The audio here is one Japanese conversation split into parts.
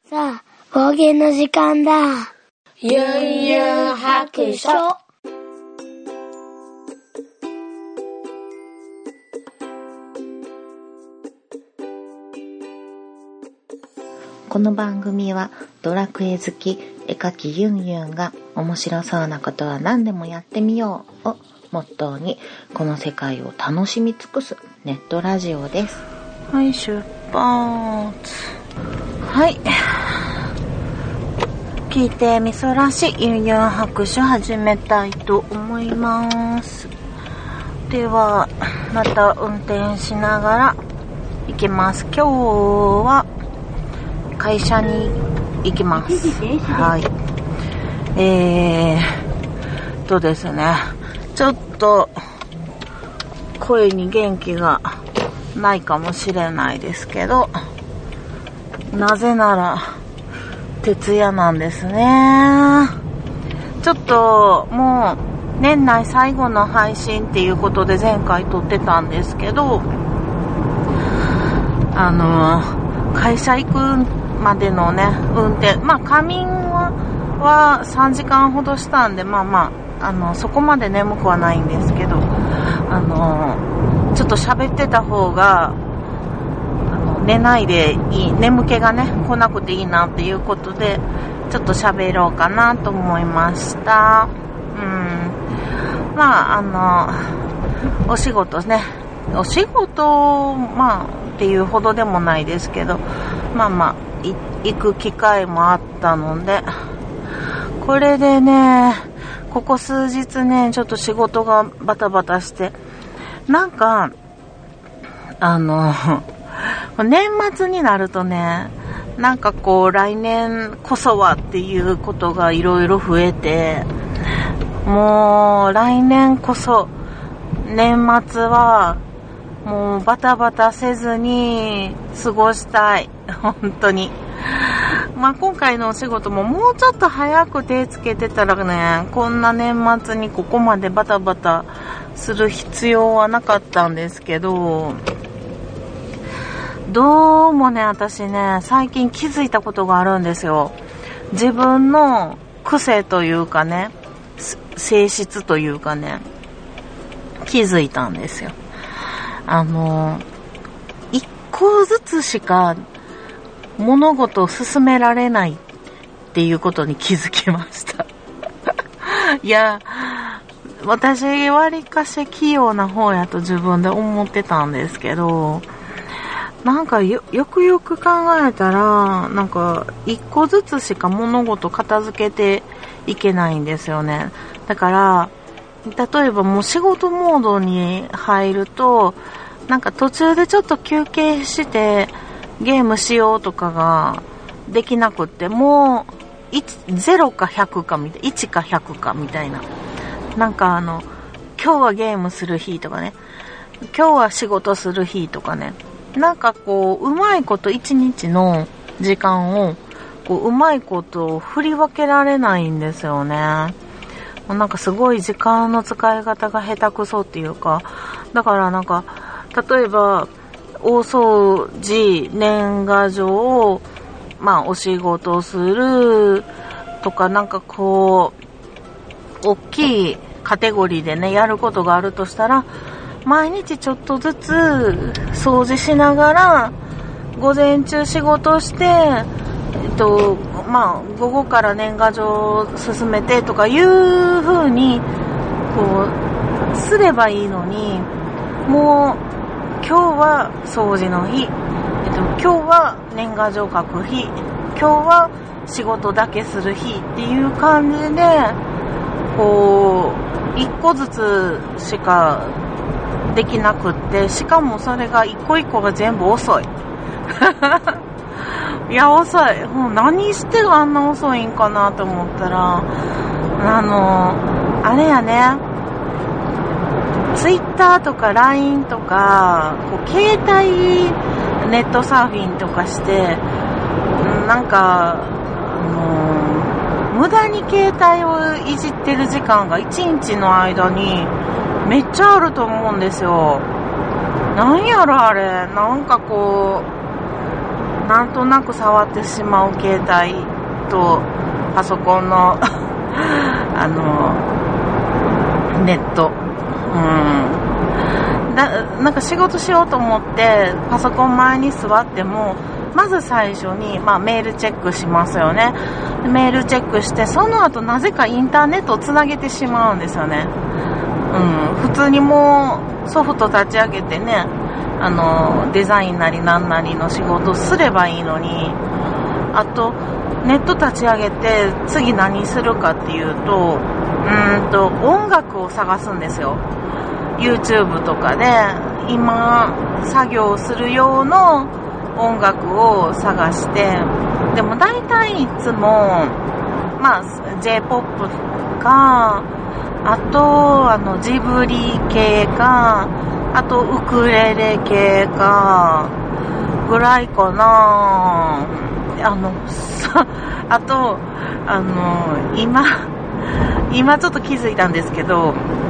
さあ、方言の時間だ。 ゆんゆん白書。 この番組はドラクエ好き絵描きユンユンが面白そうなことは何でもやってみようをモットーにこの世界を楽しみ尽くすネットラジオです。はい、出発。はい、聞いてみそらしユンユン白書始めたいと思います。ではまた運転しながら行きます。今日は会社に行きます。はい。ですね、ちょっと声に元気がないかもしれないですけど、なぜなら徹夜なんですね。ちょっともう年内最後の配信っていうことで前回撮ってたんですけど、会社行くまでのね運転、仮眠は3時間ほどしたんで、そこまで眠くはないんですけど、ちょっと喋ってた方が寝ないでいい、眠気がね来なくていいなっていうことでちょっと喋ろうかなと思いました。お仕事ね、っていうほどでもないですけど、行く機会もあったので、これでね、ここ数日ね、ちょっと仕事がバタバタして、なんか年末になるとね、なんかこう来年こそはっていうことがいろいろ増えて、もう来年こそ年末はもうバタバタせずに過ごしたい。本当に。今回のお仕事ももうちょっと早く手つけてたらね、こんな年末にここまでバタバタする必要はなかったんですけど、どうもね、私ね、最近気づいたことがあるんですよ。自分の癖というかね、性質というかね、気づいたんですよ。一個ずつしか物事を進められないっていうことに気づきました。いや、私わりかし器用な方やと自分で思ってたんですけど、なんかよくよく考えたら、なんか一個ずつしか物事片付けていけないんですよね。だから例えばもう仕事モードに入ると、なんか途中でちょっと休憩してゲームしようとかができなくって、もう0か100かみたいな、1か100かみたいな、なんか今日はゲームする日とかね、今日は仕事する日とかね、なんかこううまいこと一日の時間をこううまいこと振り分けられないんですよね。なんかすごい時間の使い方が下手くそっていうか、だからなんか例えば大掃除、年賀状、お仕事するとか、なんかこう大きいカテゴリーでねやることがあるとしたら、毎日ちょっとずつ掃除しながら午前中仕事して、午後から年賀状を進めてとかいう風にこうすればいいのに、もう今日は掃除の日、今日は年賀状書く日、今日は仕事だけする日っていう感じで、こう一個ずつしかできなくって、しかもそれが一個一個が全部遅い。いや、遅い。もう何してあんな遅いんかなと思ったら、あれやね、ツイッターとか LINE とか、こう携帯ネットサーフィンとかして、なんか無駄に携帯をいじってる時間が1日の間にめっちゃあると思うんですよ。なんやろあれ、なんかこうなんとなく触ってしまう携帯とパソコンのネット、なんか仕事しようと思ってパソコン前に座っても、まず最初に、メールチェックしますよね。メールチェックして、その後なぜかインターネットをつなげてしまうんですよね。普通にもうソフト立ち上げてね、デザインなりなんなりの仕事すればいいのに、あとネット立ち上げて次何するかっていうと、音楽を探すんですよ。 YouTube とかで今作業する用の音楽を探して、でも大体いつもJ-POP か、あとジブリ系か、あとウクレレ系かぐらいかな。あと今ちょっと気づいたんですけど、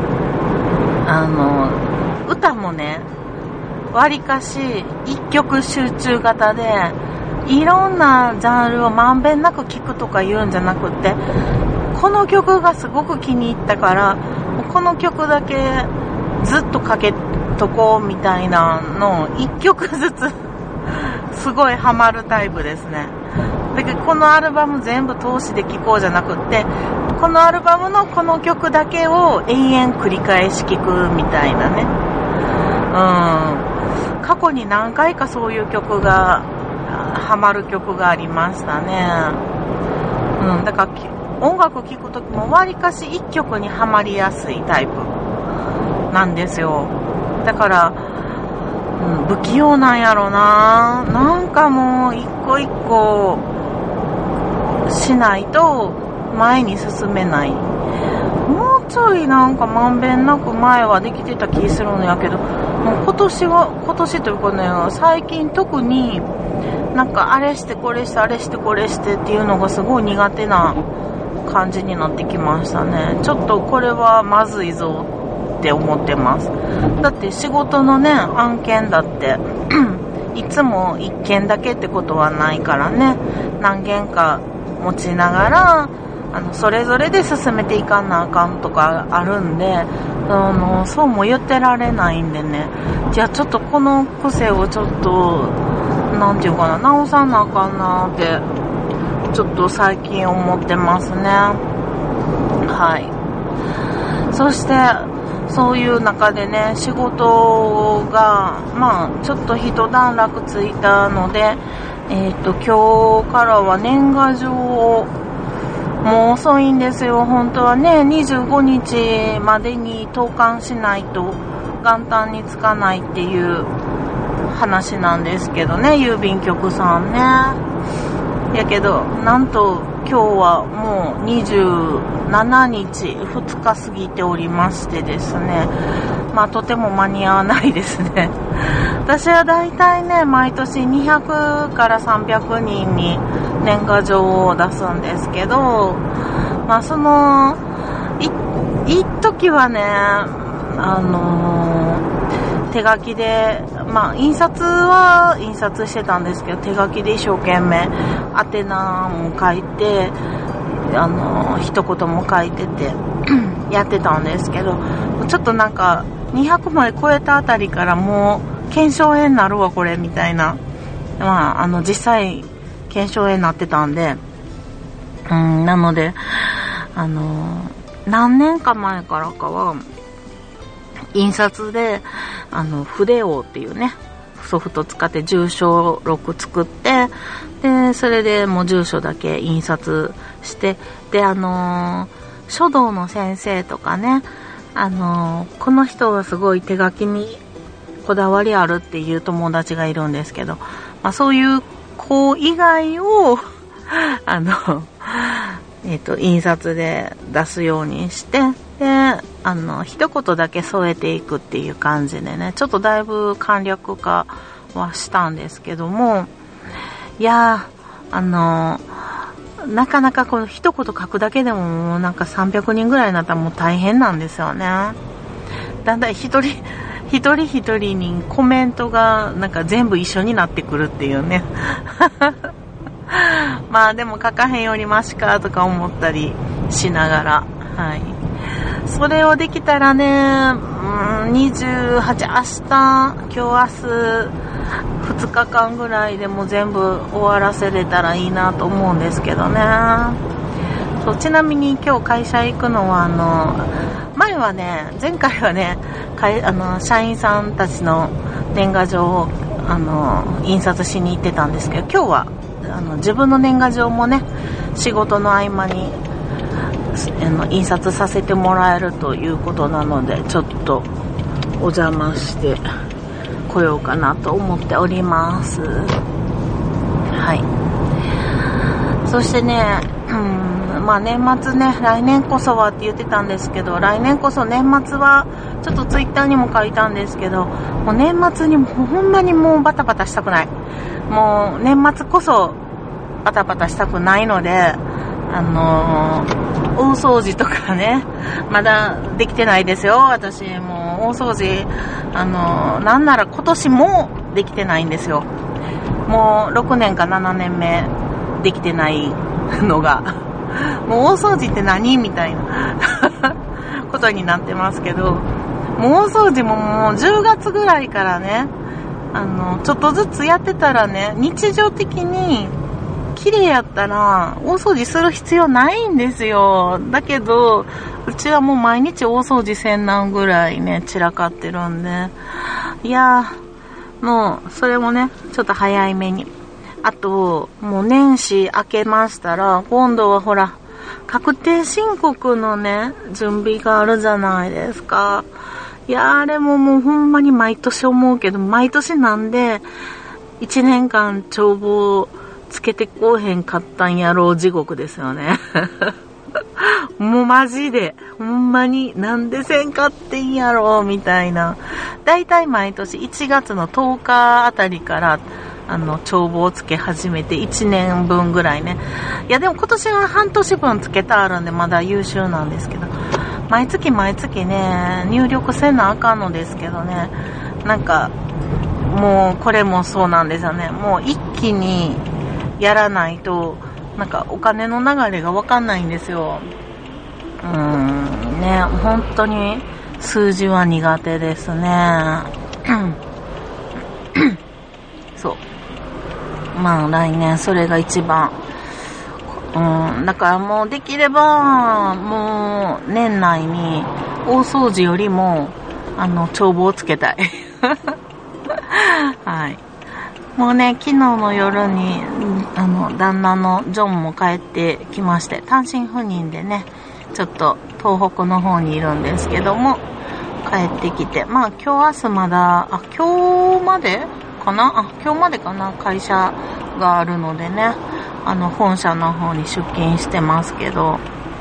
歌もね、わりかし一曲集中型で、いろんなジャンルをまんべんなく聴くとか言うんじゃなくて、この曲がすごく気に入ったから、この曲だけずっとかけとこうみたいなのを一曲ずつすごいハマるタイプですね。だけどこのアルバム全部通しで聴こうじゃなくって、このアルバムのこの曲だけを永遠繰り返し聴くみたいなね。過去に何回かそういう曲がハマる曲がありましたね。だから音楽聴くときもわりかし一曲にハマりやすいタイプなんですよ。だから、不器用なんやろな。なんかもう一個一個しないと前に進めない。もうちょいなんかまんべんなく前はできてた気するんやけど、もう今年というかね、最近特になんかあれしてこれしてあれしてこれしてっていうのがすごい苦手な感じになってきましたね。ちょっとこれはまずいぞって思ってます。だって仕事のね、案件だっていつも一件だけってことはないからね、何件か持ちながらそれぞれで進めていかなあかんとかあるんで、そうも言ってられないんでね、じゃあちょっとこの癖をちょっとなんていうかな、直さなあかんなってちょっと最近思ってますね。はい。そしてそういう中でね、仕事がちょっと一段落ついたので、今日からは年賀状を、もう遅いんですよ。本当はね、25日までに投函しないと元旦につかないっていう話なんですけどね、郵便局さんね。やけどなんと今日はもう27日2日過ぎておりましてですね、とても間に合わないですね。私はだいたいね、毎年200から300人に年賀状を出すんですけど、その一時はね、手書きで、印刷は印刷してたんですけど、手書きで一生懸命宛名も書いて、一言も書いててやってたんですけど、ちょっとなんか200枚超えたあたりからもう腱鞘炎になるわこれみたいな、実際腱鞘炎になってたんで、なので何年か前からかは印刷で筆王っていうねソフト使って住所録作って、でそれでもう住所だけ印刷して、で書道の先生とかね、この人はすごい手書きにこだわりあるっていう友達がいるんですけど、そういう子以外を印刷で出すようにして、で一言だけ添えていくっていう感じでね、ちょっとだいぶ簡略化はしたんですけども、いやなかなかこの一言書くだけでももうなんか300人ぐらいになったらもう大変なんですよね。だんだん一人一人一人にコメントがなんか全部一緒になってくるっていうね。まあでも書かへんよりマシかとか思ったりしながら、はい。それをできたらね、28、明日、今日明日、2日間ぐらいでも全部終わらせれたらいいなと思うんですけどね。そう、ちなみに今日会社行くのは前回はね、社員さんたちの年賀状を印刷しに行ってたんですけど、今日は自分の年賀状もね、仕事の合間に印刷させてもらえるということなので、ちょっとお邪魔してこようかなと思っております。はい。そしてね、まあ年末ね、来年こそはって言ってたんですけど、来年こそ年末はちょっとツイッターにも書いたんですけど、もう年末にほんまにもうバタバタしたくない。もう年末こそバタバタしたくないので、大掃除とかね、まだできてないですよ。私もう大掃除なんなら今年もできてないんですよ。もう6年か7年目できてないのがもう大掃除って何みたいなことになってますけど、もう大掃除ももう10月ぐらいからね、ちょっとずつやってたらね、日常的に綺麗やったら大掃除する必要ないんですよ。だけどうちはもう毎日大掃除せんなんぐらいね散らかってるんで、いやもうそれもねちょっと早いめに。あともう年始明けましたら今度はほら確定申告のね準備があるじゃないですか。いやあれももうほんまに毎年思うけど、毎年なんで1年間帳簿つけてこうへんかったんやろう地獄ですよね。もうマジでほんまになんでせんかってんやろうみたいな。だいたい毎年1月の10日あたりから帳簿をつけ始めて1年分ぐらいね。いやでも今年は半年分つけてあるんでまだ優秀なんですけど、毎月毎月ね入力せなあかんのですけどね、なんかもうこれもそうなんですよね。もう一気にやらないとなんかお金の流れが分かんないんですよ。ね、本当に数字は苦手ですね。そう、まあ来年それが一番、だからもうできればもう年内に大掃除よりも帳簿をつけたい。はい。もうね、昨日の夜に旦那のジョンも帰ってきまして、単身赴任でねちょっと東北の方にいるんですけども、帰ってきて、まあ今日明日まだ今日までかな会社があるのでね、本社の方に出勤してますけど、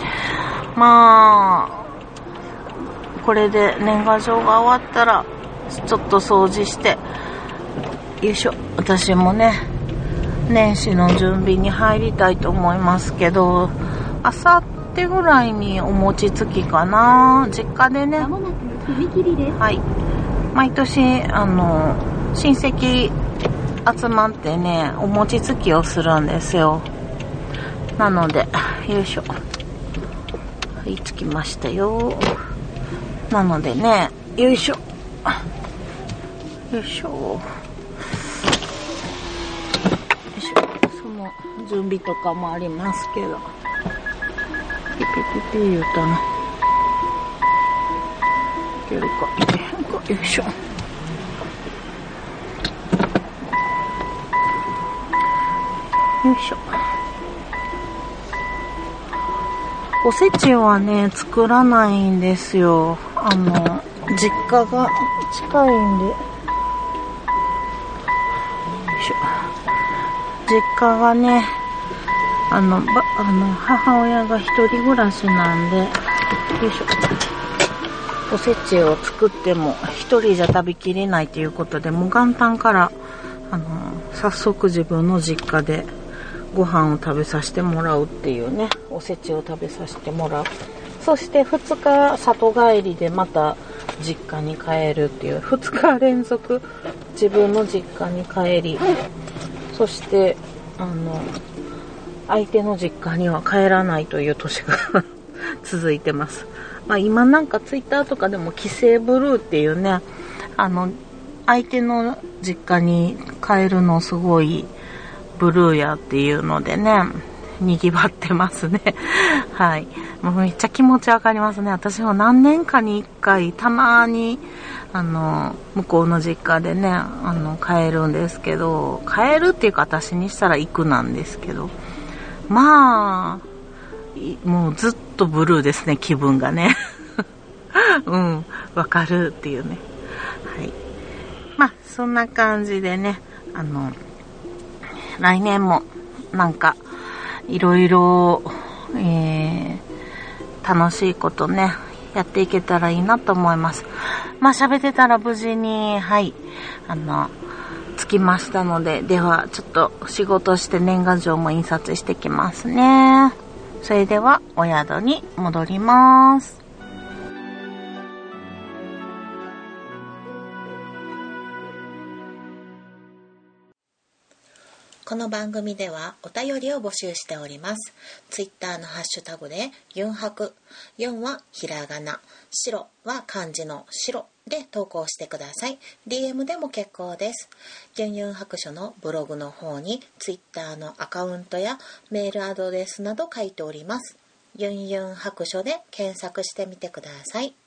まあこれで年賀状が終わったらちょっと掃除して、よいしょ、私もね年始の準備に入りたいと思いますけど、あさってぐらいにお餅つきかな、実家でね、はい、毎年親戚集まってねお餅つきをするんですよ。なのでよいしょ、はい、つきましたよ。なのでね、よいしょよいしょ、その準備とかもありますけど、ピピピピ言うたな、いけるかいけへんか、よいしょ、よいしょ。おせちはね作らないんですよ。実家が近いんで、よいしょ、実家がね母親が一人暮らしなんで、よいしょ、おせちを作っても一人じゃ食べきれないということで、もう元旦から早速自分の実家でご飯を食べさせてもらうっていうね、おせちを食べさせてもらう。そして2日里帰りでまた実家に帰るっていう2日連続自分の実家に帰り、そして相手の実家には帰らないという年が続いてます。今なんかツイッターとかでも帰省ブルーっていうね、相手の実家に帰るのすごいブルーやっていうのでね、賑わってますね。はい。もうめっちゃ気持ちわかりますね。私も何年かに1回たまに向こうの実家でね帰るんですけど、帰るっていうか私にしたら行くなんですけど、もうずっとブルーですね、気分がね。わかるっていうね。はい。そんな感じでね、来年もなんかいろいろ楽しいことねやっていけたらいいなと思います。喋ってたら無事に着きましたので、ではちょっと仕事して年賀状も印刷してきますね。それではお宿に戻ります。 この番組ではお便りを募集しております。ツイッターのハッシュタグでユンハク、ユンはひらがな、白は漢字の白で投稿してください。 DM でも結構です。ユンユン白書のブログの方にツイッターのアカウントやメールアドレスなど書いております。ユンユン白書で検索してみてください。